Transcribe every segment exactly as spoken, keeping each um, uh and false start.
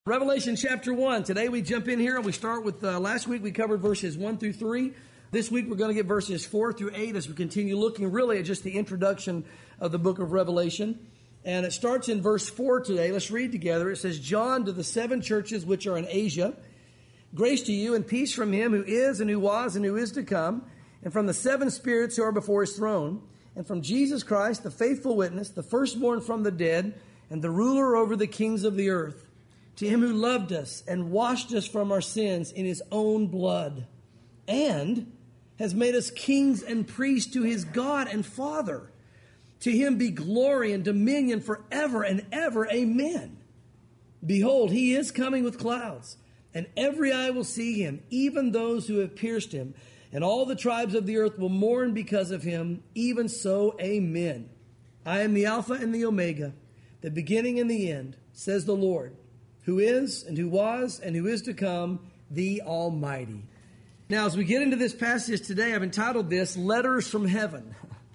Revelation chapter one. Today we jump in here and we start with, uh, last week we covered verses one through three. This week we're going to get verses four through eight as we continue looking really at just the introduction of the book of Revelation. And it starts in verse four today. Let's read together. It says, John, to the seven churches which are in Asia, grace to you and peace from him who is and who was and who is to come, and from the seven spirits who are before his throne, and from Jesus Christ, the faithful witness, the firstborn from the dead, and the ruler over the kings of the earth. To him who loved us and washed us from our sins in his own blood, and has made us kings and priests to his God and Father. To him be glory and dominion forever and ever. Amen. Behold, he is coming with clouds, and every eye will see him, even those who have pierced him, and all the tribes of the earth will mourn because of him. Even so, amen. I am the Alpha and the Omega, the beginning and the end, says the Lord, who is and who was and who is to come, the Almighty. Now, as we get into this passage today, I've entitled this, Letters from Heaven.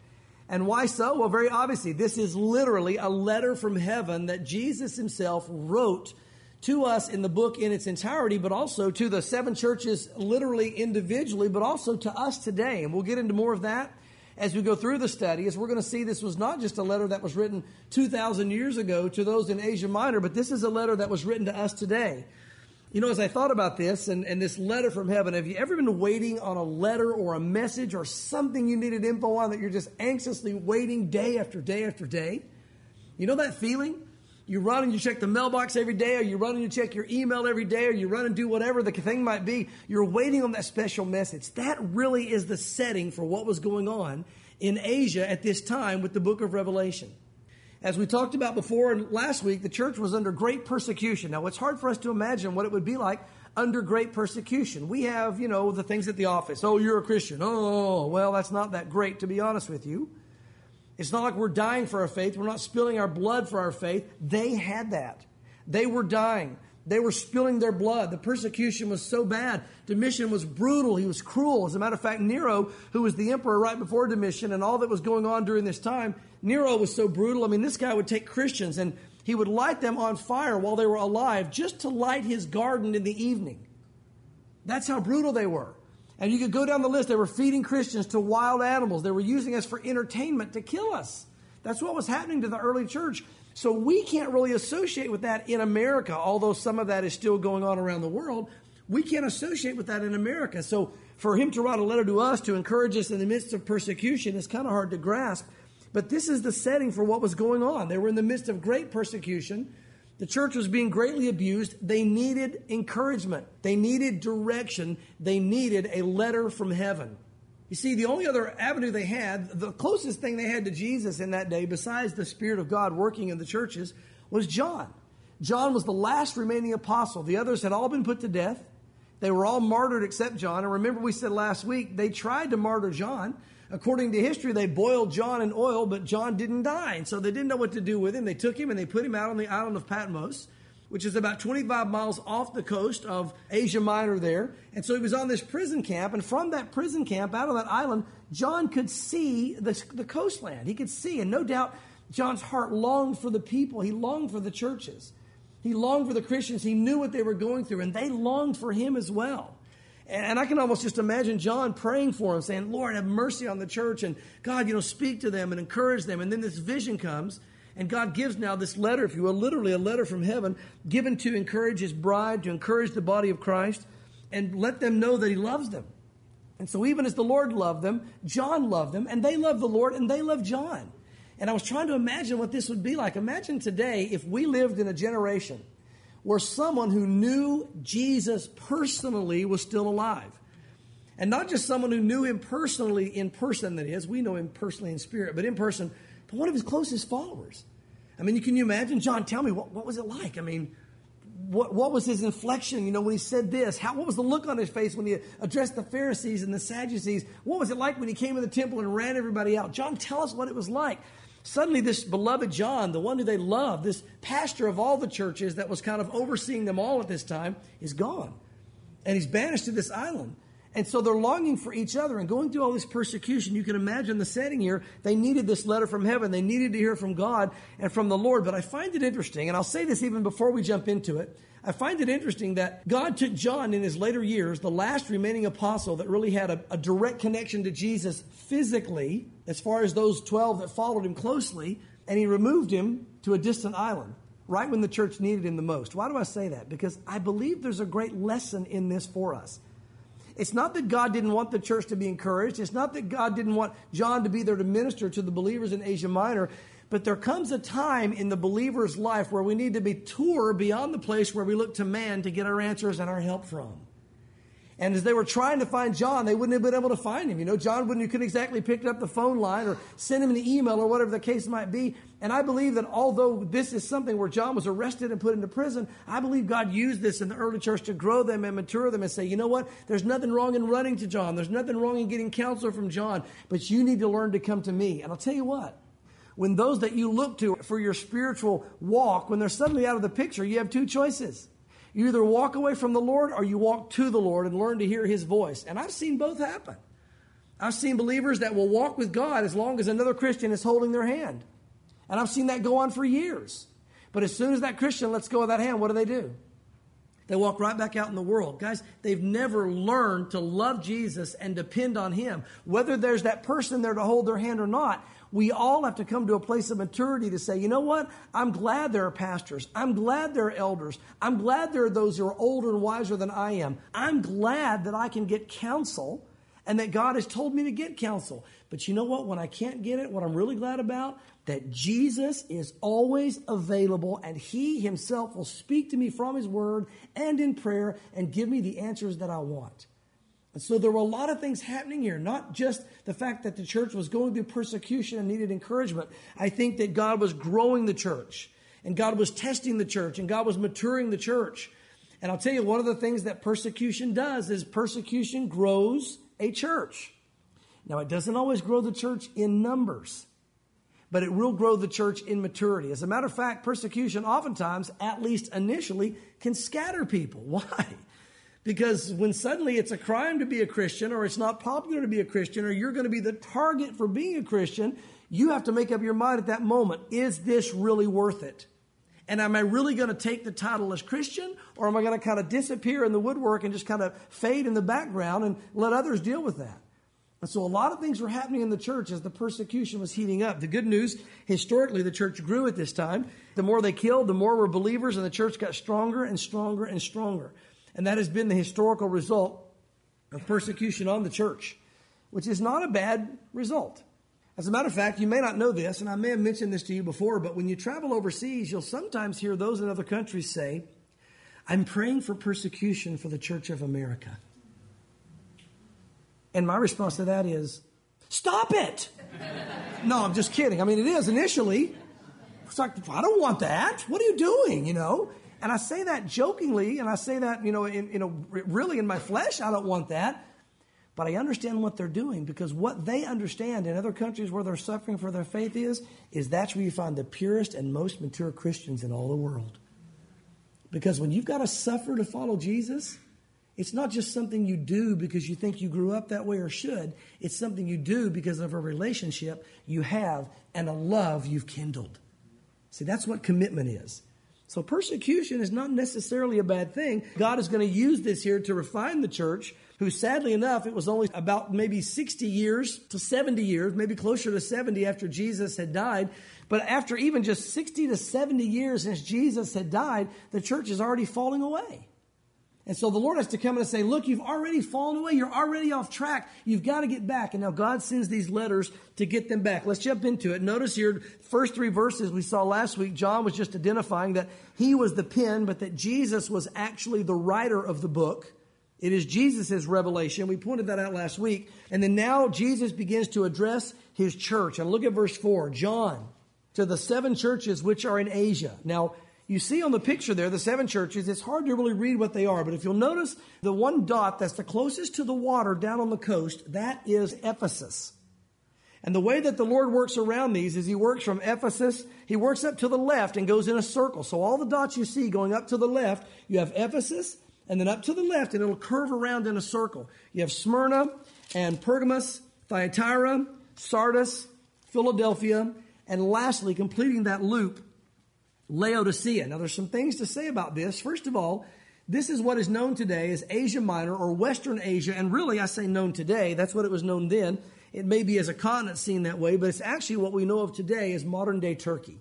And why so? Well, very obviously, this is literally a letter from heaven that Jesus himself wrote to us in the book in its entirety, but also to the seven churches literally individually, but also to us today. And we'll get into more of that as we go through the study, as we're going to see this was not just a letter that was written two thousand years ago to those in Asia Minor, but this is a letter that was written to us today. You know, as I thought about this and, and this letter from heaven, have you ever been waiting on a letter or a message or something you needed info on that you're just anxiously waiting day after day after day? You know that feeling? You run and you check the mailbox every day, or you run and you check your email every day, or you run and do whatever the thing might be. You're waiting on that special message. That really is the setting for what was going on in Asia at this time with the book of Revelation. As we talked about before and last week, the church was under great persecution. Now, it's hard for us to imagine what it would be like under great persecution. We have, you know, the things at the office. Oh, you're a Christian. Oh, well, that's not that great, to be honest with you. It's not like we're dying for our faith. We're not spilling our blood for our faith. They had that. They were dying. They were spilling their blood. The persecution was so bad. Domitian was brutal. He was cruel. As a matter of fact, Nero, who was the emperor right before Domitian and all that was going on during this time, Nero was so brutal. I mean, this guy would take Christians and he would light them on fire while they were alive just to light his garden in the evening. That's how brutal they were. And you could go down the list. They were feeding Christians to wild animals. They were using us for entertainment to kill us. That's what was happening to the early church. So we can't really associate with that in America, although some of that is still going on around the world. We can't associate with that in America. So for him to write a letter to us to encourage us in the midst of persecution is kind of hard to grasp. But this is the setting for what was going on. They were in the midst of great persecution. The church was being greatly abused. They needed encouragement. They needed direction. They needed a letter from heaven. You see, the only other avenue they had, the closest thing they had to Jesus in that day, besides the Spirit of God working in the churches, was John. John was the last remaining apostle. The others had all been put to death. They were all martyred except John. And remember we said last week, they tried to martyr John. According to history, they boiled John in oil, but John didn't die. And so they didn't know what to do with him. They took him and they put him out on the island of Patmos, which is about twenty-five miles off the coast of Asia Minor there. And so he was on this prison camp. And from that prison camp, out on that island, John could see the, the coastland. He could see. And no doubt, John's heart longed for the people. He longed for the churches. He longed for the Christians. He knew what they were going through. And they longed for him as well. And I can almost just imagine John praying for him, saying, Lord, have mercy on the church. And God, you know, speak to them and encourage them. And then this vision comes. And God gives now this letter, if you will, literally a letter from heaven, given to encourage his bride, to encourage the body of Christ, and let them know that he loves them. And so even as the Lord loved them, John loved them, and they loved the Lord, and they loved John. And I was trying to imagine what this would be like. Imagine today if we lived in a generation where someone who knew Jesus personally was still alive. And not just someone who knew him personally in person, that is. We know him personally in spirit, but in person, but one of his closest followers. I mean, can you imagine? John, tell me, what, what was it like? I mean, what, what was his inflection, you know, when he said this? How, what was the look on his face when he addressed the Pharisees and the Sadducees? What was it like when he came to the temple and ran everybody out? John, tell us what it was like. Suddenly this beloved John, the one who they loved, this pastor of all the churches that was kind of overseeing them all at this time, is gone. And he's banished to this island. And so they're longing for each other and going through all this persecution. You can imagine the setting here. They needed this letter from heaven. They needed to hear from God and from the Lord. But I find it interesting, and I'll say this even before we jump into it. I find it interesting that God took John in his later years, the last remaining apostle that really had a, a direct connection to Jesus physically, as far as those twelve that followed him closely, and he removed him to a distant island, right when the church needed him the most. Why do I say that? Because I believe there's a great lesson in this for us. It's not that God didn't want the church to be encouraged. It's not that God didn't want John to be there to minister to the believers in Asia Minor. But there comes a time in the believer's life where we need to be tour beyond the place where we look to man to get our answers and our help from. And as they were trying to find John, they wouldn't have been able to find him. You know, John wouldn't, you couldn't exactly pick up the phone line or send him an email or whatever the case might be. And I believe that although this is something where John was arrested and put into prison, I believe God used this in the early church to grow them and mature them and say, you know what? There's nothing wrong in running to John. There's nothing wrong in getting counsel from John, but you need to learn to come to me. And I'll tell you what, when those that you look to for your spiritual walk, when they're suddenly out of the picture, you have two choices. You either walk away from the Lord or you walk to the Lord and learn to hear his voice. And I've seen both happen. I've seen believers that will walk with God as long as another Christian is holding their hand. And I've seen that go on for years. But as soon as that Christian lets go of that hand, what do they do? They walk right back out in the world. Guys, they've never learned to love Jesus and depend on him. Whether there's that person there to hold their hand or not, we all have to come to a place of maturity to say, you know what? I'm glad there are pastors. I'm glad there are elders. I'm glad there are those who are older and wiser than I am. I'm glad that I can get counsel and that God has told me to get counsel. But you know what? When I can't get it, what I'm really glad about, that Jesus is always available and he himself will speak to me from his word and in prayer and give me the answers that I want. And so there were a lot of things happening here, not just the fact that the church was going through persecution and needed encouragement. I think that God was growing the church and God was testing the church and God was maturing the church. And I'll tell you, one of the things that persecution does is persecution grows a church. Now, it doesn't always grow the church in numbers, but it will grow the church in maturity. As a matter of fact, persecution oftentimes, at least initially, can scatter people. Why? Because when suddenly it's a crime to be a Christian, or it's not popular to be a Christian, or you're going to be the target for being a Christian, you have to make up your mind at that moment, is this really worth it? And am I really going to take the title as Christian, or am I going to kind of disappear in the woodwork and just kind of fade in the background and let others deal with that? And so a lot of things were happening in the church as the persecution was heating up. The good news, historically, the church grew at this time. The more they killed, the more were believers, and the church got stronger and stronger and stronger. And that has been the historical result of persecution on the church, which is not a bad result. As a matter of fact, you may not know this, and I may have mentioned this to you before, but when you travel overseas, you'll sometimes hear those in other countries say, I'm praying for persecution for the Church of America. And my response to that is, stop it! No, I'm just kidding. I mean, it is initially. It's like, I don't want that. What are you doing, you know? And I say that jokingly, and I say that, you know, in, you know, really in my flesh, I don't want that. But I understand what they're doing, because what they understand in other countries where they're suffering for their faith is, is that's where you find the purest and most mature Christians in all the world. Because when you've got to suffer to follow Jesus, it's not just something you do because you think you grew up that way or should. It's something you do because of a relationship you have and a love you've kindled. See, that's what commitment is. So persecution is not necessarily a bad thing. God is going to use this here to refine the church, who sadly enough, it was only about maybe sixty years to seventy years, maybe closer to seventy after Jesus had died. But after even just sixty to seventy years since Jesus had died, the church is already falling away. And so the Lord has to come in and say, look, you've already fallen away. You're already off track. You've got to get back. And now God sends these letters to get them back. Let's jump into it. Notice here, first three verses we saw last week, John was just identifying that he was the pen, but that Jesus was actually the writer of the book. It is Jesus' revelation. We pointed that out last week. And then now Jesus begins to address his church. And look at verse four. John, to the seven churches which are in Asia. Now, you see on the picture there, the seven churches, it's hard to really read what they are. But if you'll notice, the one dot that's the closest to the water down on the coast, that is Ephesus. And the way that the Lord works around these is he works from Ephesus, he works up to the left and goes in a circle. So all the dots you see going up to the left, you have Ephesus, and then up to the left, and it'll curve around in a circle. You have Smyrna and Pergamos, Thyatira, Sardis, Philadelphia, and lastly, completing that loop, Laodicea. Now, there's some things to say about this. First of all, this is what is known today as Asia Minor or Western Asia. And really, I say known today. That's what it was known then. It may be as a continent seen that way, but it's actually what we know of today as modern-day Turkey.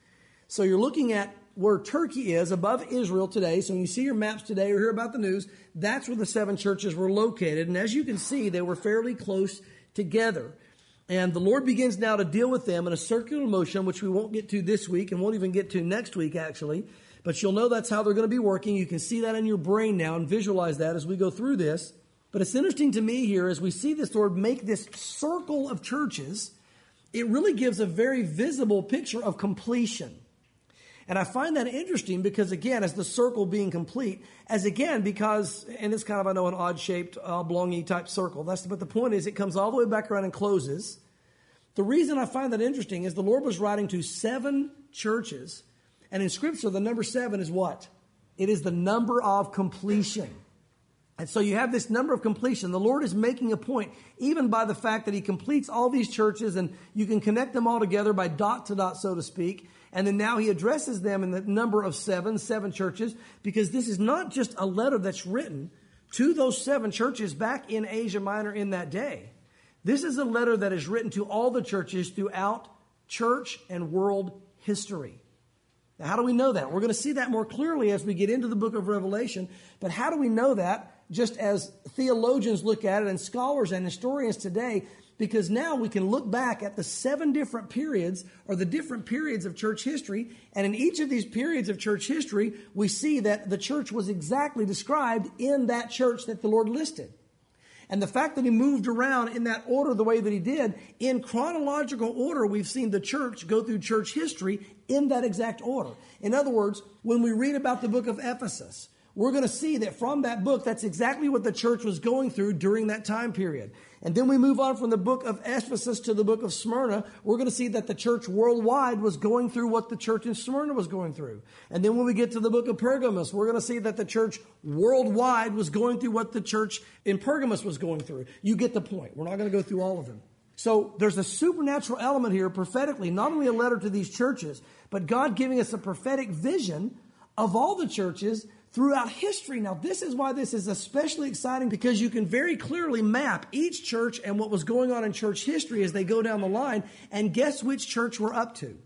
So you're looking at where Turkey is above Israel today. So when you see your maps today or hear about the news, that's where the seven churches were located. And as you can see, they were fairly close together. And the Lord begins now to deal with them in a circular motion, which we won't get to this week and won't even get to next week, actually. But you'll know that's how they're going to be working. You can see that in your brain now and visualize that as we go through this. But it's interesting to me here as we see this Lord make this circle of churches, it really gives a very visible picture of completion. And I find that interesting because, again, as the circle being complete, as again, because, and it's kind of, I know, an odd-shaped, oblong-y type circle. That's, but the point is it comes all the way back around and closes. The reason I find that interesting is the Lord was writing to seven churches. And in Scripture, the number seven is what? It is the number of completion. And so you have this number of completion. The Lord is making a point, even by the fact that He completes all these churches, and you can connect them all together by dot to dot, so to speak. And then now He addresses them in the number of seven, seven churches, because this is not just a letter that's written to those seven churches back in Asia Minor in that day. This is a letter that is written to all the churches throughout church and world history. Now, how do we know that? We're going to see that more clearly as we get into the book of Revelation. But how do we know that? Just as theologians look at it and scholars and historians today, because now we can look back at the seven different periods or the different periods of church history. And in each of these periods of church history, we see that the church was exactly described in that church that the Lord listed. And the fact that He moved around in that order the way that He did, in chronological order, we've seen the church go through church history in that exact order. In other words, when we read about the book of Ephesus, we're going to see that from that book, that's exactly what the church was going through during that time period. And then we move on from the book of Ephesus to the book of Smyrna. We're going to see that the church worldwide was going through what the church in Smyrna was going through. And then when we get to the book of Pergamos, we're going to see that the church worldwide was going through what the church in Pergamos was going through. You get the point. We're not going to go through all of them. So there's a supernatural element here prophetically, not only a letter to these churches, but God giving us a prophetic vision of all the churches throughout history. Now, this is why this is especially exciting, because you can very clearly map each church and what was going on in church history as they go down the line. And guess which church we're up to?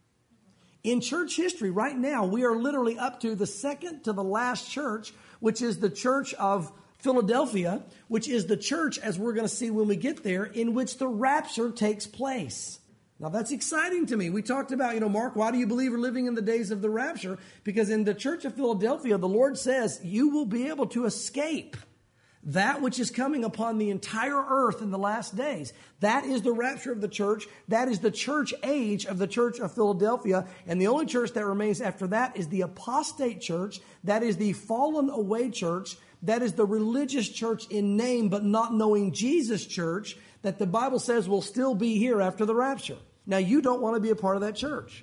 In church history right now, we are literally up to the second to the last church, which is the church of Philadelphia, which is the church, as we're going to see when we get there, in which the rapture takes place. Now, that's exciting to me. We talked about, you know, Mark, why do you believe we're living in the days of the rapture? Because in the church of Philadelphia, the Lord says you will be able to escape that which is coming upon the entire earth in the last days. That is the rapture of the church. That is the church age of the church of Philadelphia. And the only church that remains after that is the apostate church. That is the fallen away church. That is the religious church in name, but not knowing Jesus church, that the Bible says will still be here after the rapture. Now, you don't want to be a part of that church.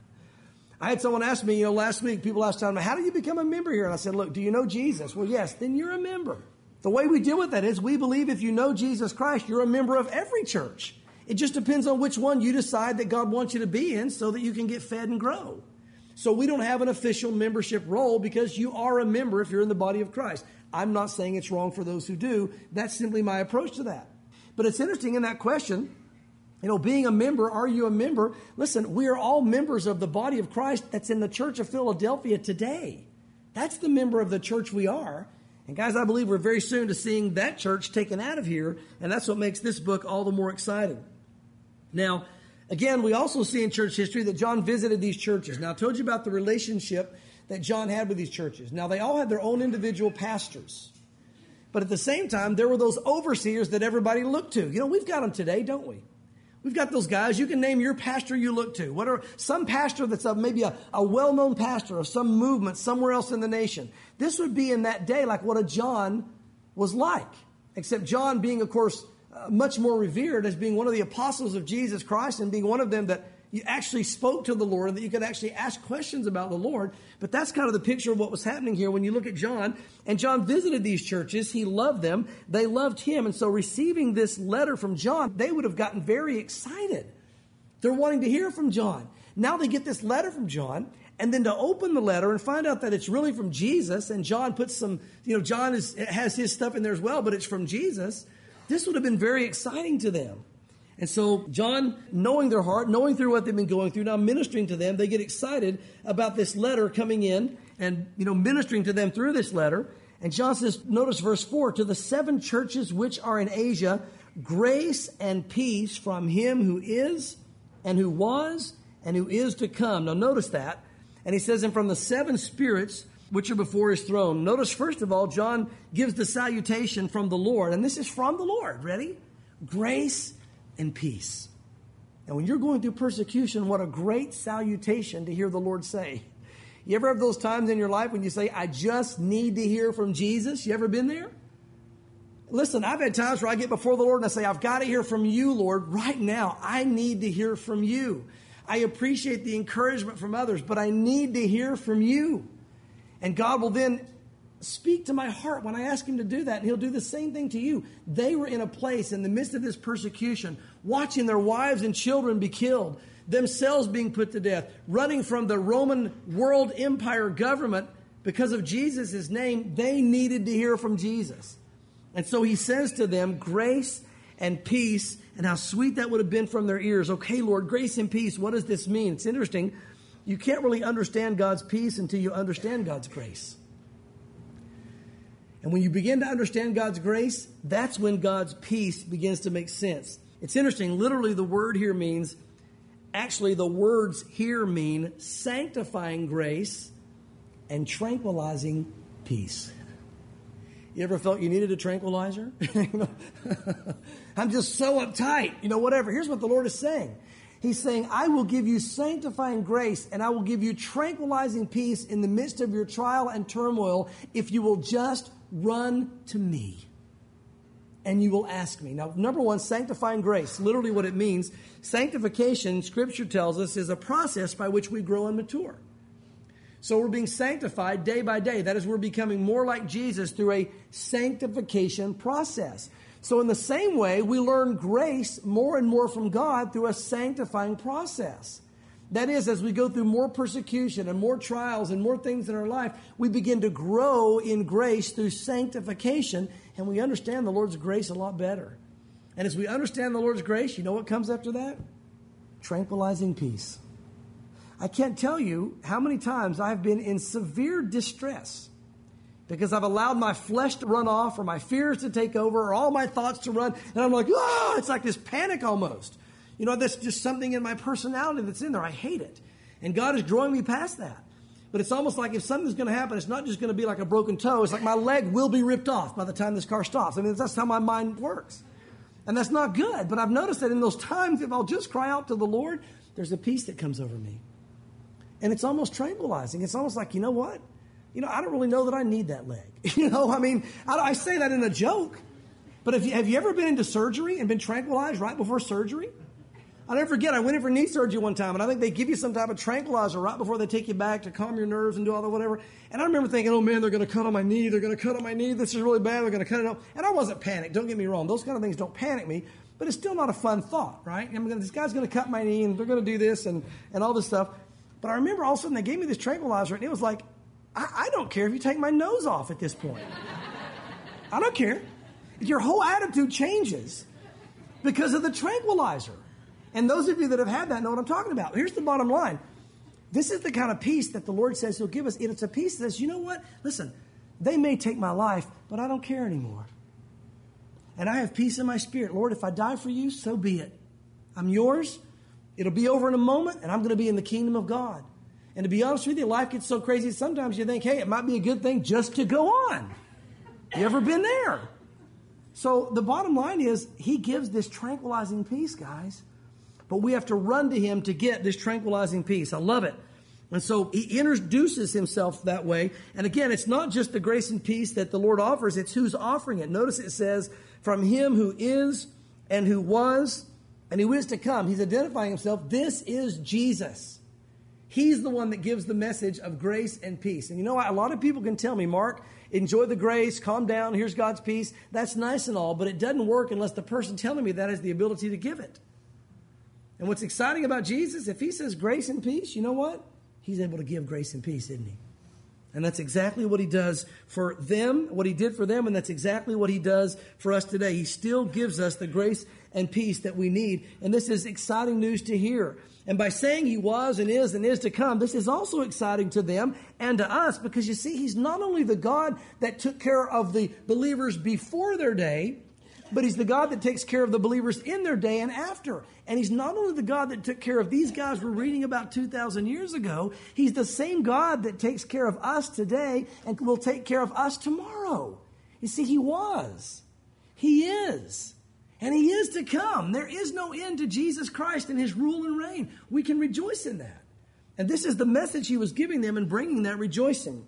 I had someone ask me, you know, last week, people asked me, how do you become a member here? And I said, look, do you know Jesus? Well, yes, then you're a member. The way we deal with that is we believe if you know Jesus Christ, you're a member of every church. It just depends on which one you decide that God wants you to be in so that you can get fed and grow. So we don't have an official membership role because you are a member if you're in the body of Christ. I'm not saying it's wrong for those who do. That's simply my approach to that. But it's interesting in that question, you know, being a member, are you a member? Listen, we are all members of the body of Christ that's in the church of Philadelphia today. That's the member of the church we are. And guys, I believe we're very soon to seeing that church taken out of here. And that's what makes this book all the more exciting. Now, again, we also see in church history that John visited these churches. Now, I told you about the relationship that John had with these churches. Now, they all had their own individual pastors. But at the same time, there were those overseers that everybody looked to. You know, we've got them today, don't we? We've got those guys. You can name your pastor you look to. What are some pastor that's a, maybe a, a well-known pastor of some movement somewhere else in the nation. This would be in that day like what a John was like. Except John being, of course, uh, much more revered as being one of the apostles of Jesus Christ and being one of them that you actually spoke to the Lord and that you could actually ask questions about the Lord. But that's kind of the picture of what was happening here when you look at John. And John visited these churches. He loved them. They loved him. And so receiving this letter from John, they would have gotten very excited. They're wanting to hear from John. Now they get this letter from John. and then to open the letter and find out that it's really from Jesus, and John puts some, you know, John is, has his stuff in there as well, but it's from Jesus, this would have been very exciting to them. And so John, knowing their heart, knowing through what they've been going through, now ministering to them, they get excited about this letter coming in and, you know, ministering to them through this letter. And John says, notice verse four, to the seven churches which are in Asia, grace and peace from him who is and who was and who is to come. Now notice that. And he says, and from the seven spirits which are before his throne. Notice, first of all, John gives the salutation from the Lord. And this is from the Lord. Ready? Grace and peace. And when you're going through persecution, what a great salutation to hear the Lord say. You ever have those times in your life when you say, I just need to hear from Jesus? You ever been there? Listen, I've had times where I get before the Lord and I say, I've got to hear from you, Lord, right now. I need to hear from you. I appreciate the encouragement from others, but I need to hear from you. And God will then speak to my heart when I ask him to do that, and he'll do the same thing to you. They were in a place in the midst of this persecution, watching their wives and children be killed, themselves being put to death, running from the Roman world empire government because of Jesus' name. They needed to hear from Jesus. And so he says to them, grace and peace, and how sweet that would have been from their ears. Okay, Lord, grace and peace, what does this mean? It's interesting. You can't really understand God's peace until you understand God's grace. And when you begin to understand God's grace, that's when God's peace begins to make sense. It's interesting. Literally, the word here means, actually, the words here mean sanctifying grace and tranquilizing peace. You ever felt you needed a tranquilizer? I'm just so uptight, you know, whatever. Here's what the Lord is saying. He's saying, I will give you sanctifying grace and I will give you tranquilizing peace in the midst of your trial and turmoil if you will just run to me and you will ask me. Now, number one, sanctifying grace, literally what it means. Sanctification, Scripture tells us, is a process by which we grow and mature. So we're being sanctified day by day. That is, we're becoming more like Jesus through a sanctification process. So in the same way, we learn grace more and more from God through a sanctifying process. That is, as we go through more persecution and more trials and more things in our life, we begin to grow in grace through sanctification, and we understand the Lord's grace a lot better. And as we understand the Lord's grace, you know what comes after that? Tranquilizing peace. I can't tell you how many times I've been in severe distress because I've allowed my flesh to run off or my fears to take over or all my thoughts to run. And I'm like, oh, it's like this panic almost. You know, that's just something in my personality that's in there. I hate it. And God is drawing me past that. But it's almost like if something's going to happen, it's not just going to be like a broken toe. It's like my leg will be ripped off by the time this car stops. I mean, that's how my mind works. And that's not good. But I've noticed that in those times, if I'll just cry out to the Lord, there's a peace that comes over me. And it's almost tranquilizing. It's almost like, you know what? You know, I don't really know that I need that leg. You know, I mean, I, I say that in a joke. But if you, have you ever been into surgery and been tranquilized right before surgery? I'll never forget, I went in for knee surgery one time, and I think they give you some type of tranquilizer right before they take you back to calm your nerves and do all the whatever. And I remember thinking, oh, man, they're going to cut on my knee. They're going to cut on my knee. This is really bad. They're going to cut it out. And I wasn't panicked. Don't get me wrong. Those kind of things don't panic me. But it's still not a fun thought, right? I'm gonna, this guy's going to cut my knee, and they're going to do this and, and all this stuff. But I remember all of a sudden they gave me this tranquilizer, and it was like, I, I don't care if you take my nose off at this point. I don't care. Your whole attitude changes because of the tranquilizer. And those of you that have had that know what I'm talking about. Here's the bottom line. This is the kind of peace that the Lord says he'll give us. It's a peace that says, you know what? Listen, they may take my life, but I don't care anymore. And I have peace in my spirit. Lord, if I die for you, so be it. I'm yours. It'll be over in a moment, and I'm going to be in the kingdom of God. And to be honest with you, life gets so crazy, sometimes you think, hey, it might be a good thing just to go on. You ever been there? So the bottom line is, he gives this tranquilizing peace, guys. But we have to run to him to get this tranquilizing peace. I love it. And so he introduces himself that way. And again, it's not just the grace and peace that the Lord offers. It's who's offering it. Notice it says, from him who is and who was and who is to come. He's identifying himself. This is Jesus. He's the one that gives the message of grace and peace. And you know what? A lot of people can tell me, Mark, enjoy the grace, calm down, here's God's peace. That's nice and all, but it doesn't work unless the person telling me that has the ability to give it. And what's exciting about Jesus, if he says grace and peace, you know what? He's able to give grace and peace, isn't he? And that's exactly what he does for them, what he did for them, and that's exactly what he does for us today. He still gives us the grace and peace that we need. And this is exciting news to hear. And by saying he was and is and is to come, this is also exciting to them and to us, because you see, he's not only the God that took care of the believers before their day, but he's the God that takes care of the believers in their day and after. And he's not only the God that took care of these guys we're reading about two thousand years ago, he's the same God that takes care of us today and will take care of us tomorrow. You see, he was, he is, and he is to come. There is no end to Jesus Christ and his rule and reign. We can rejoice in that. And this is the message he was giving them and bringing that rejoicing.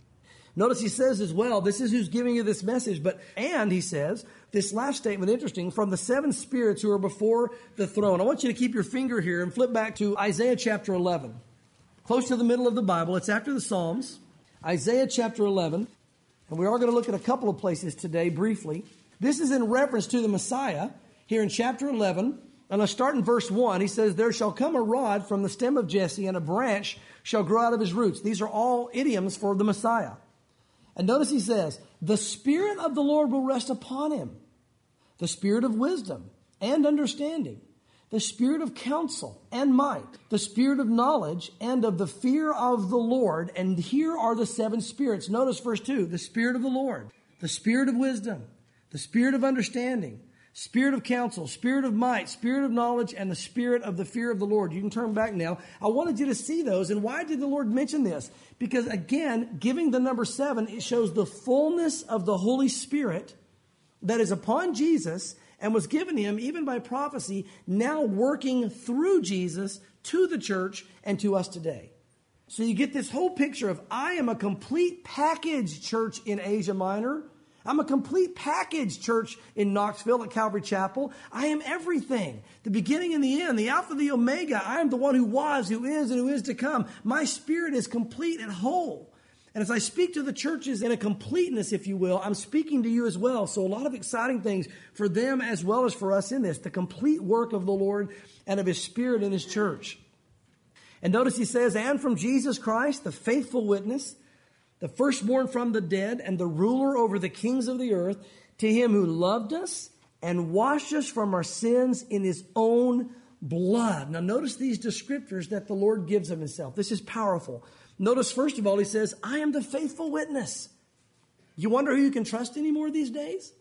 Notice he says as well, this is who's giving you this message, but, and he says, this last statement, interesting, from the seven spirits who are before the throne. I want you to keep your finger here and flip back to Isaiah chapter eleven. Close to the middle of the Bible. It's after the Psalms. Isaiah chapter eleven. And we are going to look at a couple of places today briefly. This is in reference to the Messiah here in chapter eleven. And let's start in verse one. He says, there shall come a rod from the stem of Jesse, and a branch shall grow out of his roots. These are all idioms for the Messiah. And notice he says, the Spirit of the Lord will rest upon him, the Spirit of wisdom and understanding, the Spirit of counsel and might, the Spirit of knowledge and of the fear of the Lord. And here are the seven spirits. Notice verse two, the Spirit of the Lord, the Spirit of wisdom, the Spirit of understanding, Spirit of counsel, Spirit of might, Spirit of knowledge, and the Spirit of the fear of the Lord. You can turn back now. I wanted you to see those. And why did the Lord mention this? Because again, giving the number seven, it shows the fullness of the Holy Spirit that is upon Jesus and was given him even by prophecy, now working through Jesus to the church and to us today. So you get this whole picture of, I am a complete package church in Asia Minor. I'm a complete package church in Knoxville at Calvary Chapel. I am everything. The beginning and the end, the Alpha, the Omega. I am the one who was, who is, and who is to come. My spirit is complete and whole. And as I speak to the churches in a completeness, if you will, I'm speaking to you as well. So a lot of exciting things for them as well as for us in this. The complete work of the Lord and of his Spirit in his church. And notice he says, and from Jesus Christ, the faithful witness, the firstborn from the dead, and the ruler over the kings of the earth, to him who loved us and washed us from our sins in his own blood. Now notice these descriptors that the Lord gives of himself. This is powerful. Notice, first of all, he says, I am the faithful witness. You wonder who you can trust anymore these days?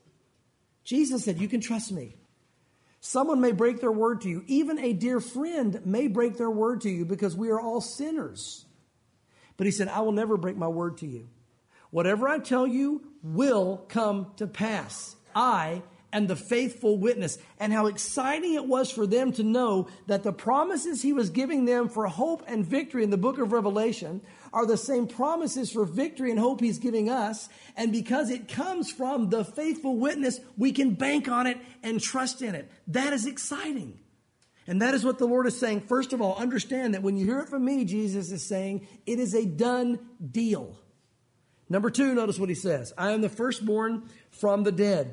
Jesus said, you can trust me. Someone may break their word to you. Even a dear friend may break their word to you, because we are all sinners. But he said, I will never break my word to you. Whatever I tell you will come to pass. I am the faithful witness. And how exciting it was for them to know that the promises he was giving them for hope and victory in the book of Revelation are the same promises for victory and hope he's giving us. And because it comes from the faithful witness, we can bank on it and trust in it. That is exciting. And that is what the Lord is saying. First of all, understand that when you hear it from me, Jesus is saying, it is a done deal. Number two, notice what he says. I am the firstborn from the dead.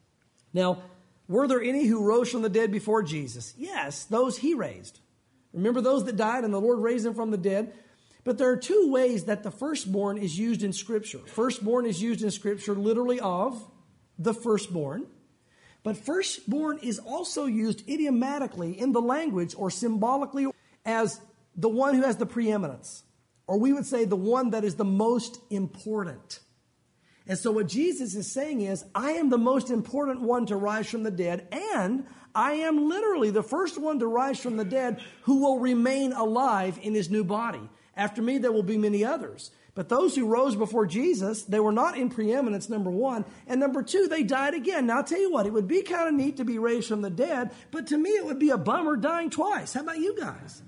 Now, were there any who rose from the dead before Jesus? Yes, those he raised. Remember those that died and the Lord raised them from the dead? But there are two ways that the firstborn is used in Scripture. Firstborn is used in Scripture literally of the firstborn. But firstborn is also used idiomatically in the language or symbolically as the one who has the preeminence. Or we would say the one that is the most important. And so what Jesus is saying is, I am the most important one to rise from the dead, and I am literally the first one to rise from the dead who will remain alive in his new body. After me, there will be many others. But those who rose before Jesus, they were not in preeminence, number one. And number two, they died again. Now, I'll tell you what, it would be kind of neat to be raised from the dead, but to me, it would be a bummer dying twice. How about you guys?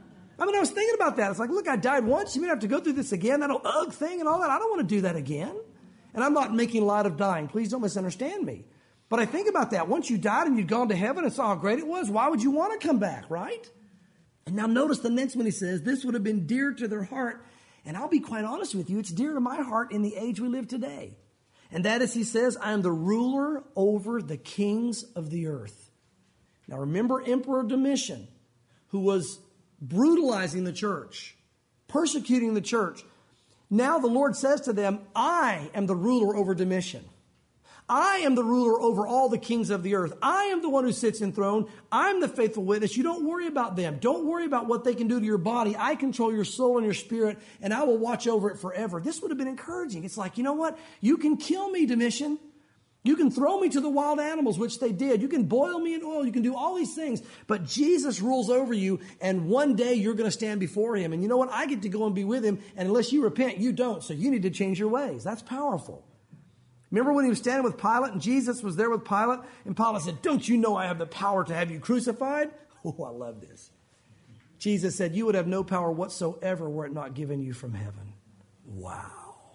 I mean, I was thinking about that. It's like, look, I died once. You may have to go through this again, that old ugh thing and all that. I don't want to do that again. And I'm not making light of dying. Please don't misunderstand me. But I think about that. Once you died and you'd gone to heaven and saw how great it was, why would you want to come back, right? And now notice the next one he says, this would have been dear to their heart. And I'll be quite honest with you, it's dear to my heart in the age we live today. And that is, he says, I am the ruler over the kings of the earth. Now remember Emperor Domitian, who was brutalizing the church. persecuting the church. Now the Lord says to them, I am the ruler over Domitian. I am the ruler over all the kings of the earth. I am the one who sits enthroned. I'm the faithful witness. You don't worry about them. Don't worry about what they can do to your body. I control your soul and your spirit, and I will watch over it forever. This would have been encouraging. It's like, you know what? You can kill me, Domitian. You can throw me to the wild animals, which they did. You can boil me in oil. You can do all these things. But Jesus rules over you, and one day you're going to stand before him. And you know what? I get to go and be with him, and unless you repent, you don't. So you need to change your ways. That's powerful. Remember when he was standing with Pilate and Jesus was there with Pilate? And Pilate said, don't you know I have the power to have you crucified? Oh, I love this. Jesus said, you would have no power whatsoever were it not given you from heaven. Wow.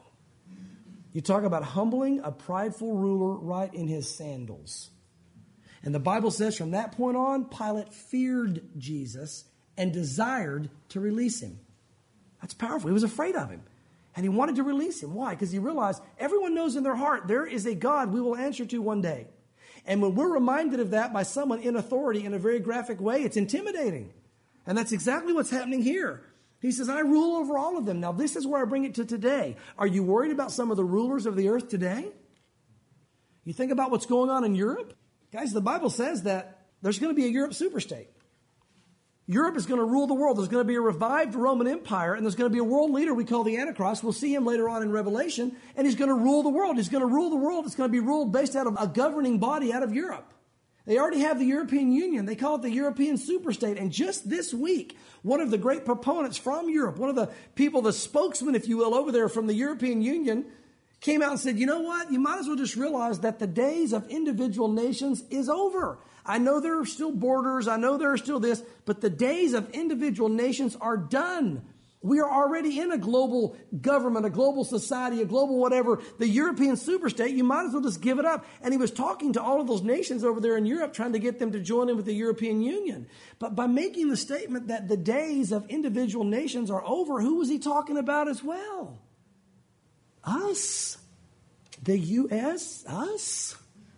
You talk about humbling a prideful ruler right in his sandals. And the Bible says from that point on, Pilate feared Jesus and desired to release him. That's powerful. He was afraid of him. And he wanted to release him. Why? Because he realized everyone knows in their heart there is a God we will answer to one day. And when we're reminded of that by someone in authority in a very graphic way, it's intimidating. And that's exactly what's happening here. He says, I rule over all of them. Now, this is where I bring it to today. Are you worried about some of the rulers of the earth today? You think about what's going on in Europe? Guys, the Bible says that there's going to be a Europe superstate. Europe is going to rule the world. There's going to be a revived Roman Empire, and there's going to be a world leader we call the Antichrist. We'll see him later on in Revelation, and he's going to rule the world. He's going to rule the world. It's going to be ruled based out of a governing body out of Europe. They already have the European Union. They call it the European superstate. And just this week, one of the great proponents from Europe, one of the people, the spokesman, if you will, over there from the European Union, came out and said, you know what? You might as well just realize that the days of individual nations is over. I know there are still borders. I know there are still this, but the days of individual nations are done. We are already in a global government, a global society, a global whatever. The European superstate, you might as well just give it up. And he was talking to all of those nations over there in Europe, trying to get them to join in with the European Union. But by making the statement that the days of individual nations are over, who was he talking about as well? Us. The U S. Us.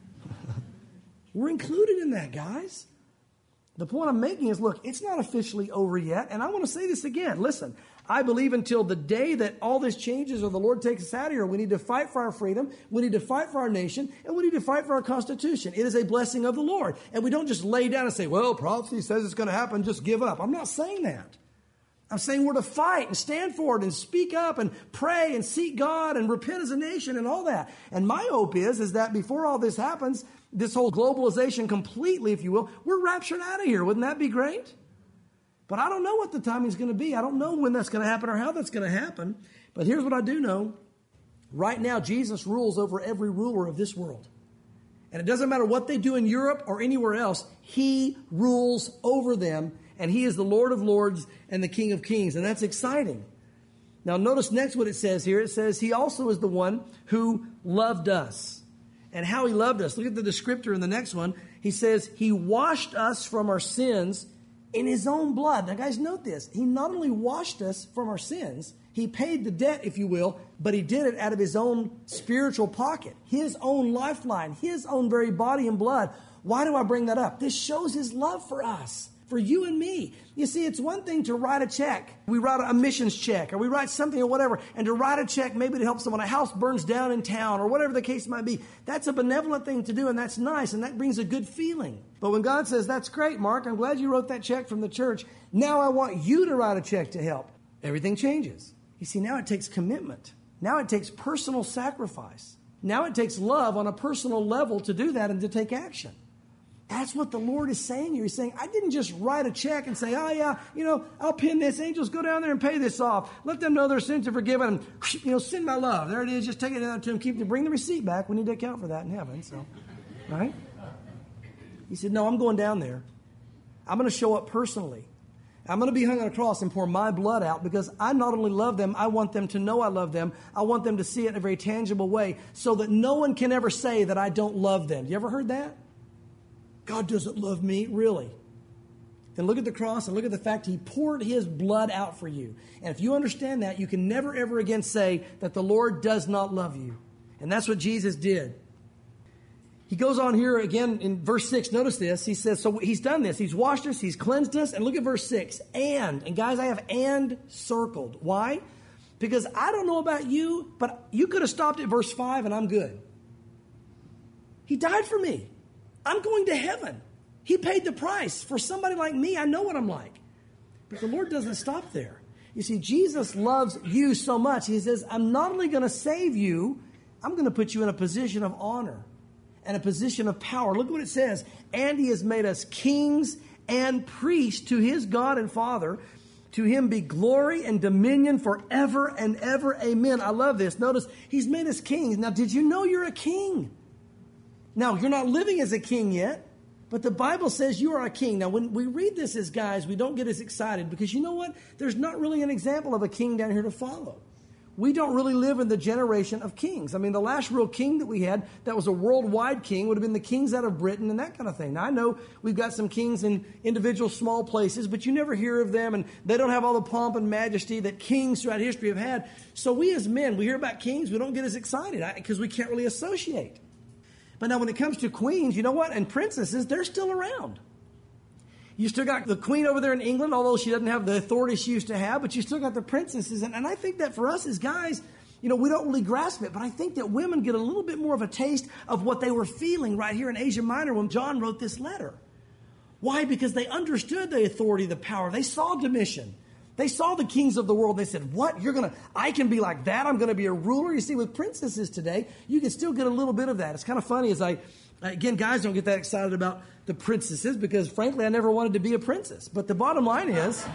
We're included in that, guys. The point I'm making is, look, it's not officially over yet. And I want to say this again. Listen, I believe until the day that all this changes or the Lord takes us out of here, we need to fight for our freedom. We need to fight for our nation. And we need to fight for our Constitution. It is a blessing of the Lord. And we don't just lay down and say, well, prophecy says it's going to happen. Just give up. I'm not saying that. I'm saying we're to fight and stand for it and speak up and pray and seek God and repent as a nation and all that. And my hope is, is that before all this happens, this whole globalization completely, if you will, we're raptured out of here. Wouldn't that be great? But I don't know what the timing's going to be. I don't know when that's going to happen or how that's going to happen. But here's what I do know. Right now, Jesus rules over every ruler of this world. And it doesn't matter what they do in Europe or anywhere else. He rules over them. And he is the Lord of Lords and the King of Kings. And that's exciting. Now, notice next what it says here. It says he also is the one who loved us. And how he loved us. Look at the descriptor in the next one. He says he washed us from our sins in his own blood. Now, guys, note this. He not only washed us from our sins, he paid the debt, if you will, but he did it out of his own spiritual pocket, his own lifeline, his own very body and blood. Why do I bring that up? This shows his love for us. For you and me. You see, it's one thing to write a check. We write a missions check or we write something or whatever. And to write a check maybe to help someone. A house burns down in town or whatever the case might be. That's a benevolent thing to do and that's nice and that brings a good feeling. But when God says, that's great, Mark, I'm glad you wrote that check from the church. Now I want you to write a check to help. Everything changes. You see, now it takes commitment. Now it takes personal sacrifice. Now it takes love on a personal level to do that and to take action. That's what the Lord is saying here. He's saying, I didn't just write a check and say, oh, yeah, you know, I'll pin this. Angels, go down there and pay this off. Let them know their sins are forgiven. And, you know, send my love. There it is. Just take it down to them. Keep them. Bring the receipt back. We need to account for that in heaven. So, right? He said, no, I'm going down there. I'm going to show up personally. I'm going to be hung on a cross and pour my blood out because I not only love them, I want them to know I love them. I want them to see it in a very tangible way so that no one can ever say that I don't love them. You ever heard that? God doesn't love me, really. Then look at the cross and look at the fact he poured his blood out for you. And if you understand that, you can never, ever again say that the Lord does not love you. And that's what Jesus did. He He goes on here again in verse six. Notice this. He says, so he's done this. He's washed us. He's cleansed us. And look at verse six. And, and guys, I have and circled. Why? Because I don't know about you, but you could have stopped at verse five and I'm good. He died for me. I'm going to heaven. He paid the price. For somebody like me, I know what I'm like. But the Lord doesn't stop there. You see, Jesus loves you so much. He says, I'm not only going to save you, I'm going to put you in a position of honor and a position of power. Look what it says. And he has made us kings and priests to his God and Father. To him be glory and dominion forever and ever. Amen. I love this. Notice, he's made us kings. Now, did you know you're a king? Now, you're not living as a king yet, but the Bible says you are a king. Now, when we read this as guys, we don't get as excited because you know what? There's not really an example of a king down here to follow. We don't really live in the generation of kings. I mean, the last real king that we had that was a worldwide king would have been the kings out of Britain and that kind of thing. Now, I know we've got some kings in individual small places, but you never hear of them, and they don't have all the pomp and majesty that kings throughout history have had. So we as men, we hear about kings, we don't get as excited because we can't really associate. But now when it comes to queens, you know what? And princesses, they're still around. You still got the queen over there in England, although she doesn't have the authority she used to have, but you still got the princesses. And, and I think that for us as guys, you know, we don't really grasp it, but I think that women get a little bit more of a taste of what they were feeling right here in Asia Minor when John wrote this letter. Why? Because they understood the authority, the power. They saw Domitian. They saw the kings of the world. They said, what? You're going to, I can be like that. I'm going to be a ruler. You see, with princesses today, you can still get a little bit of that. It's kind of funny as I, again, guys don't get that excited about the princesses because, frankly, I never wanted to be a princess. But the bottom line is,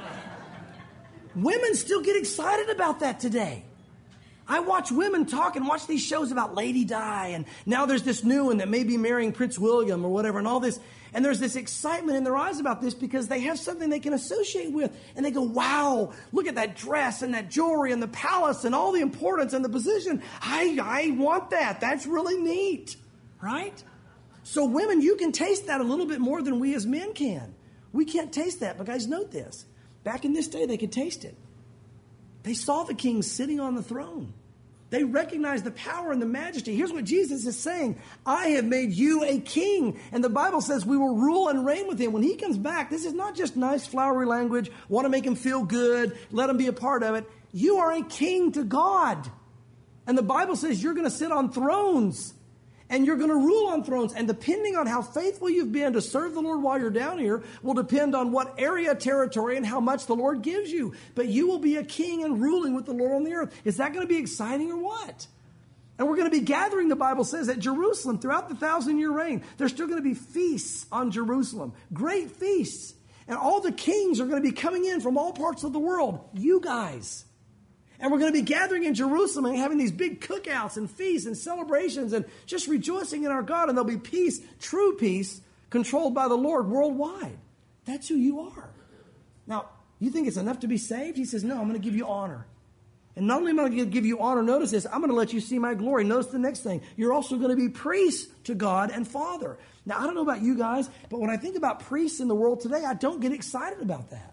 women still get excited about that today. I watch women talk and watch these shows about Lady Di, and now there's this new one that may be marrying Prince William or whatever, and all this. And there's this excitement in their eyes about this because they have something they can associate with. And they go, wow, look at that dress and that jewelry and the palace and all the importance and the position. I, I want that. That's really neat, right? So women, you can taste that a little bit more than we as men can. We can't taste that, but guys, note this. Back in this day, they could taste it. They saw the king sitting on the throne. They recognized the power and the majesty. Here's what Jesus is saying. I have made you a king. And the Bible says we will rule and reign with him. When he comes back, this is not just nice flowery language, want to make him feel good, let him be a part of it. You are a king to God. And the Bible says you're going to sit on thrones. And you're going to rule on thrones. And depending on how faithful you've been to serve the Lord while you're down here will depend on what area, territory, and how much the Lord gives you. But you will be a king and ruling with the Lord on the earth. Is that going to be exciting or what? And we're going to be gathering, the Bible says, at Jerusalem throughout the thousand-year reign. There's still going to be feasts on Jerusalem. Great feasts. And all the kings are going to be coming in from all parts of the world. You guys. And we're going to be gathering in Jerusalem and having these big cookouts and feasts and celebrations and just rejoicing in our God. And there'll be peace, true peace, controlled by the Lord worldwide. That's who you are. Now, you think it's enough to be saved? He says, no, I'm going to give you honor. And not only am I going to give you honor, notice this, I'm going to let you see my glory. Notice the next thing. You're also going to be priests to God and Father. Now, I don't know about you guys, but when I think about priests in the world today, I don't get excited about that.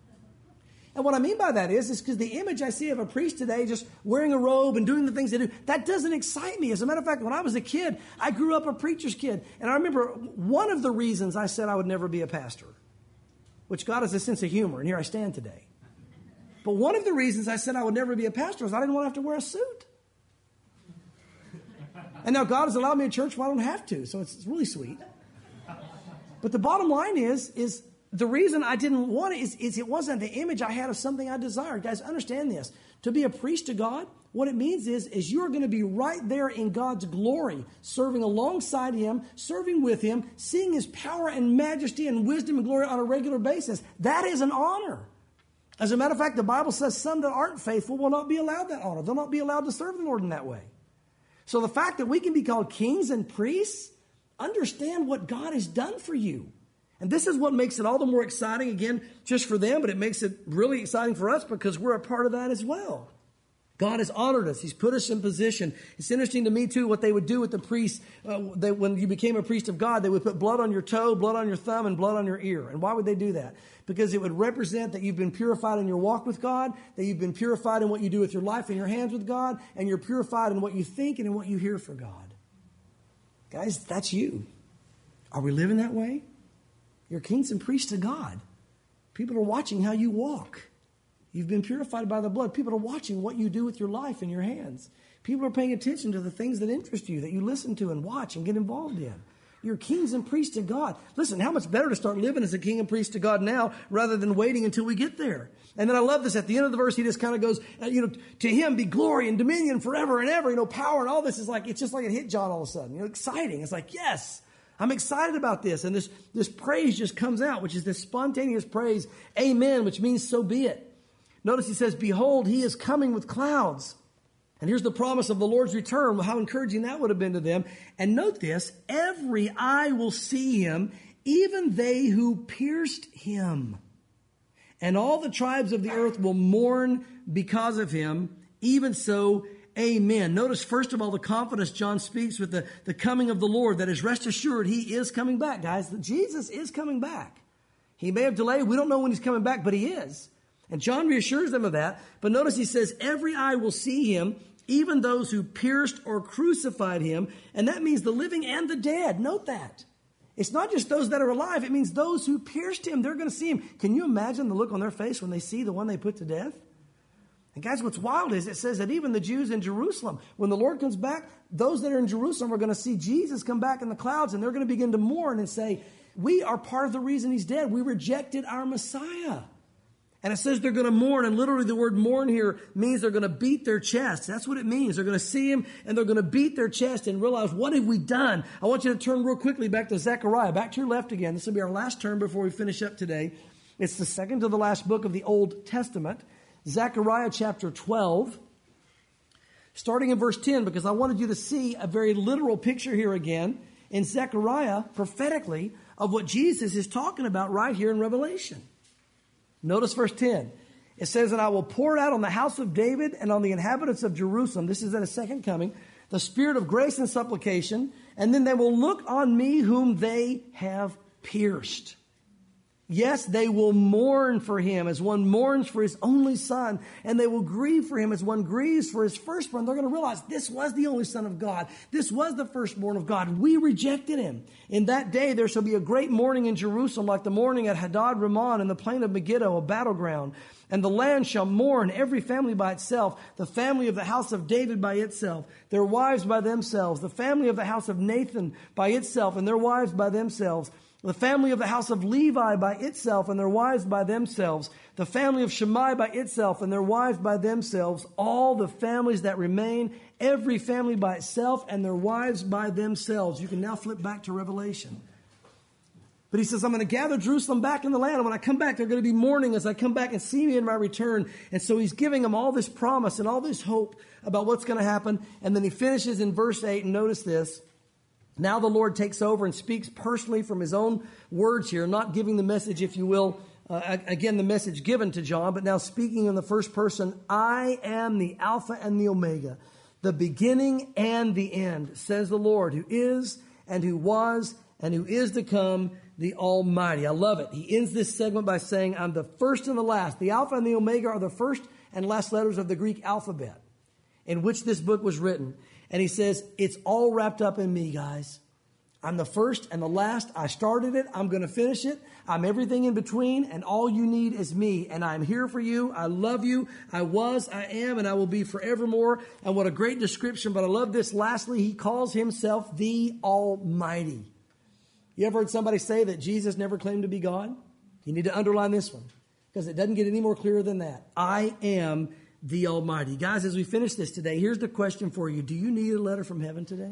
And what I mean by that is, is because the image I see of a priest today just wearing a robe and doing the things they do, that doesn't excite me. As a matter of fact, when I was a kid, I grew up a preacher's kid. And I remember one of the reasons I said I would never be a pastor, which God has a sense of humor, and here I stand today. But one of the reasons I said I would never be a pastor was I didn't want to have to wear a suit. And now God has allowed me a church where I don't have to, so it's, it's really sweet. But the bottom line is, is the reason I didn't want it is, is it wasn't the image I had of something I desired. Guys, understand this. To be a priest to God, what it means is, is you're going to be right there in God's glory, serving alongside him, serving with him, seeing his power and majesty and wisdom and glory on a regular basis. That is an honor. As a matter of fact, the Bible says some that aren't faithful will not be allowed that honor. They'll not be allowed to serve the Lord in that way. So the fact that we can be called kings and priests, understand what God has done for you. And this is what makes it all the more exciting, again, just for them, but it makes it really exciting for us because we're a part of that as well. God has honored us. He's put us in position. It's interesting to me, too, what they would do with the priests. Uh, they, when you became a priest of God, they would put blood on your toe, blood on your thumb, and blood on your ear. And why would they do that? Because it would represent that you've been purified in your walk with God, that you've been purified in what you do with your life and your hands with God, and you're purified in what you think and in what you hear for God. Guys, that's you. Are we living that way? You're kings and priests to God. People are watching how you walk. You've been purified by the blood. People are watching what you do with your life in your hands. People are paying attention to the things that interest you, that you listen to and watch and get involved in. You're kings and priests to God. Listen, how much better to start living as a king and priest to God now rather than waiting until we get there. And then I love this. At the end of the verse, he just kind of goes, uh, you know, to him be glory and dominion forever and ever. You know, power and all this is like, it's just like it hit John all of a sudden. You know, exciting. It's like, yes, I'm excited about this. And this, this praise just comes out, which is this spontaneous praise. Amen, which means so be it. Notice he says, behold, he is coming with clouds. And here's the promise of the Lord's return. How encouraging that would have been to them. And note this, every eye will see him, even they who pierced him. And all the tribes of the earth will mourn because of him. Even so, amen. Notice, first of all, the confidence John speaks with the, the coming of the Lord. That is, rest assured, he is coming back, guys. Jesus is coming back. He may have delayed. We don't know when he's coming back, but he is. And John reassures them of that. But notice he says, every eye will see him, even those who pierced or crucified him. And that means the living and the dead. Note that. It's not just those that are alive. It means those who pierced him. They're going to see him. Can you imagine the look on their face when they see the one they put to death? And guys, what's wild is it says that even the Jews in Jerusalem, when the Lord comes back, those that are in Jerusalem are going to see Jesus come back in the clouds, and they're going to begin to mourn and say, we are part of the reason he's dead. We rejected our Messiah. And it says they're going to mourn, and literally the word mourn here means they're going to beat their chest. That's what it means. They're going to see him, and they're going to beat their chest and realize, what have we done? I want you to turn real quickly back to Zechariah, back to your left again. This will be our last turn before we finish up today. It's the second to the last book of the Old Testament, Zechariah chapter twelve, starting in verse ten, because I wanted you to see a very literal picture here again in Zechariah, prophetically, of what Jesus is talking about right here in Revelation. Notice verse ten. It says, and I will pour out on the house of David and on the inhabitants of Jerusalem, this is at a second coming, the spirit of grace and supplication, and then they will look on me whom they have pierced. Yes, they will mourn for him as one mourns for his only son, and they will grieve for him as one grieves for his firstborn. They're going to realize this was the only son of God. This was the firstborn of God. We rejected him. In that day, there shall be a great mourning in Jerusalem, like the mourning at Hadad Rimmon in the plain of Megiddo, a battleground. And the land shall mourn, every family by itself, the family of the house of David by itself, their wives by themselves, the family of the house of Nathan by itself, and their wives by themselves, the family of the house of Levi by itself and their wives by themselves, the family of Shammai by itself and their wives by themselves, all the families that remain, every family by itself and their wives by themselves. You can now flip back to Revelation. But he says, I'm going to gather Jerusalem back in the land. And when I come back, they're going to be mourning as I come back and see me in my return. And so he's giving them all this promise and all this hope about what's going to happen. And then he finishes in verse eight, and notice this. Now the Lord takes over and speaks personally from his own words here, not giving the message, if you will, uh, again, the message given to John, but now speaking in the first person. I am the Alpha and the Omega, the beginning and the end, says the Lord, who is and who was and who is to come, the Almighty. I love it. He ends this segment by saying, I'm the first and the last. The Alpha and the Omega are the first and last letters of the Greek alphabet in which this book was written. And he says, it's all wrapped up in me, guys. I'm the first and the last. I started it. I'm going to finish it. I'm everything in between. And all you need is me. And I'm here for you. I love you. I was, I am, and I will be forevermore. And what a great description. But I love this. Lastly, he calls himself the Almighty. You ever heard somebody say that Jesus never claimed to be God? You need to underline this one, because it doesn't get any more clear than that. I am the Almighty. Guys, as we finish this today, here's the question for you. Do you need a letter from heaven today?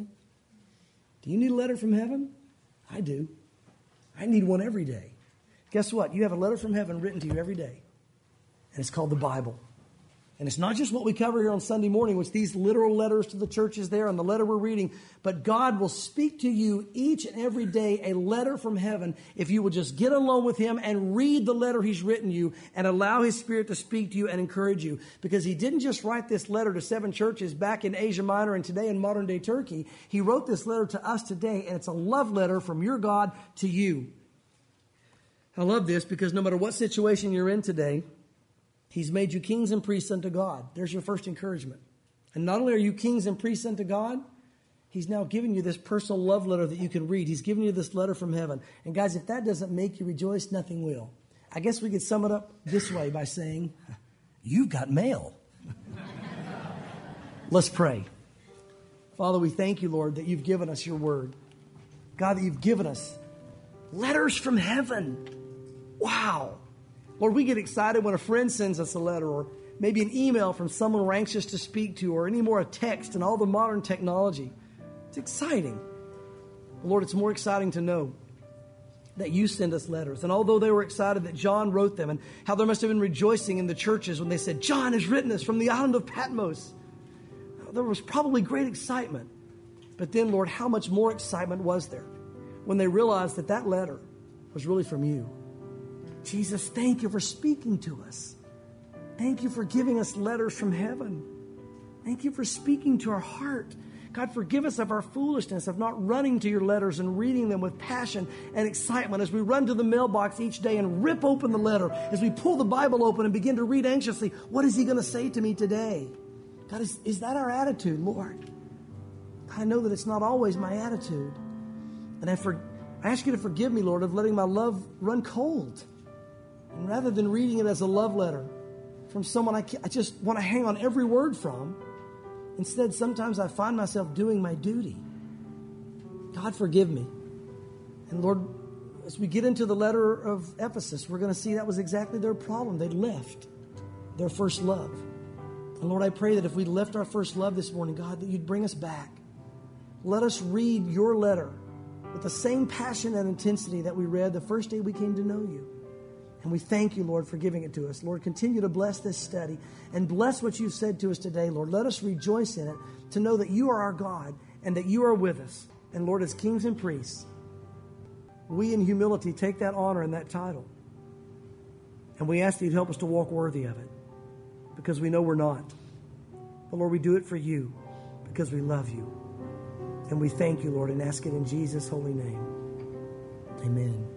Do you need a letter from heaven? I do. I need one every day. Guess what? You have a letter from heaven written to you every day. And it's called the Bible. And it's not just what we cover here on Sunday morning, which these literal letters to the churches there and the letter we're reading, but God will speak to you each and every day a letter from heaven if you will just get alone with him and read the letter he's written you and allow his Spirit to speak to you and encourage you. Because he didn't just write this letter to seven churches back in Asia Minor and today in modern day Turkey. He wrote this letter to us today, and it's a love letter from your God to you. I love this because no matter what situation you're in today, he's made you kings and priests unto God. There's your first encouragement. And not only are you kings and priests unto God, He's now giving you this personal love letter that you can read. He's giving you this letter from heaven. And guys, if that doesn't make you rejoice, nothing will. I guess we could sum it up this way by saying, you've got mail. Let's pray. Father, we thank you, Lord, that you've given us your word. God, that you've given us letters from heaven. Wow. Lord, we get excited when a friend sends us a letter, or maybe an email from someone we're anxious to speak to, or any more a text and all the modern technology. It's exciting. Lord, it's more exciting to know that you send us letters. And although they were excited that John wrote them, and how there must have been rejoicing in the churches when they said, John has written us from the island of Patmos, there was probably great excitement. But then, Lord, how much more excitement was there when they realized that that letter was really from you? Jesus, thank you for speaking to us. Thank you for giving us letters from heaven. Thank you for speaking to our heart. God, forgive us of our foolishness of not running to your letters and reading them with passion and excitement as we run to the mailbox each day and rip open the letter, as we pull the Bible open and begin to read anxiously, what is he going to say to me today? God, is, is that our attitude, Lord? I know that it's not always my attitude. And I, for, I ask you to forgive me, Lord, of letting my love run cold. And rather than reading it as a love letter from someone I, I just want to hang on every word from, instead, sometimes I find myself doing my duty. God, forgive me. And Lord, as we get into the letter of Ephesus, we're going to see that was exactly their problem. They left their first love. And Lord, I pray that if we left our first love this morning, God, that you'd bring us back. Let us read your letter with the same passion and intensity that we read the first day we came to know you. And we thank you, Lord, for giving it to us. Lord, continue to bless this study and bless what you've said to us today, Lord. Let us rejoice in it to know that you are our God and that you are with us. And Lord, as kings and priests, we in humility take that honor and that title. And we ask that you'd help us to walk worthy of it, because we know we're not. But Lord, we do it for you because we love you. And we thank you, Lord, and ask it in Jesus' holy name. Amen.